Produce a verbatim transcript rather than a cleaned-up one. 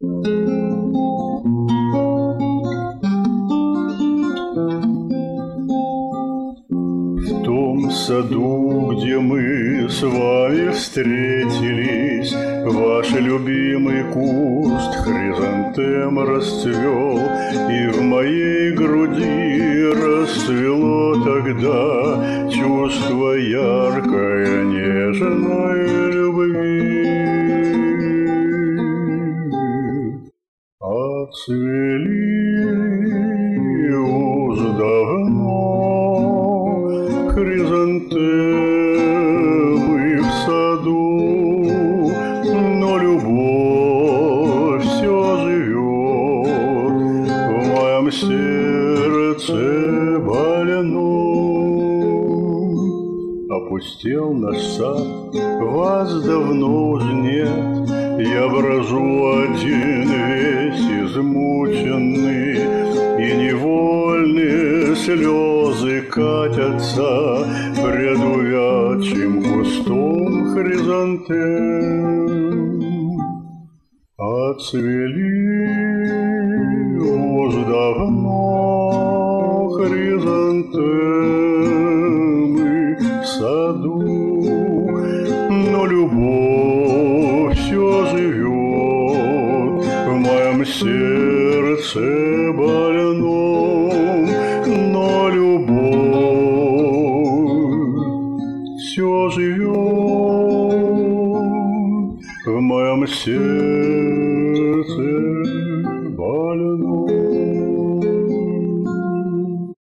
В том саду, где мы с вами встретились, ваш любимый куст хризантем расцвел, и в моей груди расцвело тогда чувство яркое, нежной любви. Отцвели уж давно хризантемы в саду, но любовь все живет в моем сердце больном. Опустел наш сад, вас давно уж нет, я брожу один весь измученный, и невольные слезы катятся пред увядшим кустом хризантем. Отцвели уж давно хризантемы в саду, но любовь все живет в моем сердце больном, но любовь все живет в моем сердце.